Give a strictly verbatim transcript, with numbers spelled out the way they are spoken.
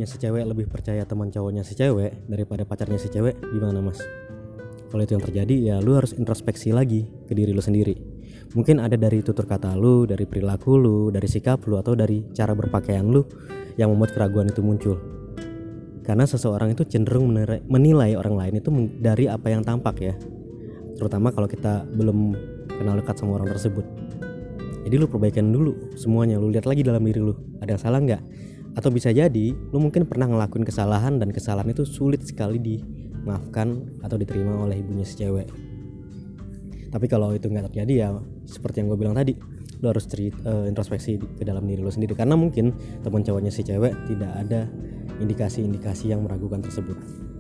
ibunya si cewek lebih percaya teman cowoknya si cewek daripada pacarnya si cewek, gimana mas? Kalau itu yang terjadi ya lu harus introspeksi lagi ke diri lu sendiri. Mungkin ada dari tutur kata lu, dari perilaku lu, dari sikap lu, atau dari cara berpakaian lu yang membuat keraguan itu muncul. Karena seseorang itu cenderung menilai orang lain itu dari apa yang tampak ya, terutama kalau kita belum kenal dekat sama orang tersebut. Jadi lu perbaikan dulu semuanya, lu lihat lagi dalam diri lu, ada yang salah nggak? Atau bisa jadi lu mungkin pernah ngelakuin kesalahan dan kesalahan itu sulit sekali dimaafkan atau diterima oleh ibunya si cewek. Tapi kalau itu nggak terjadi ya seperti yang gue bilang tadi, lu harus cerita, uh, introspeksi ke dalam diri lu sendiri, karena mungkin teman cowoknya si cewek tidak ada indikasi-indikasi yang meragukan tersebut.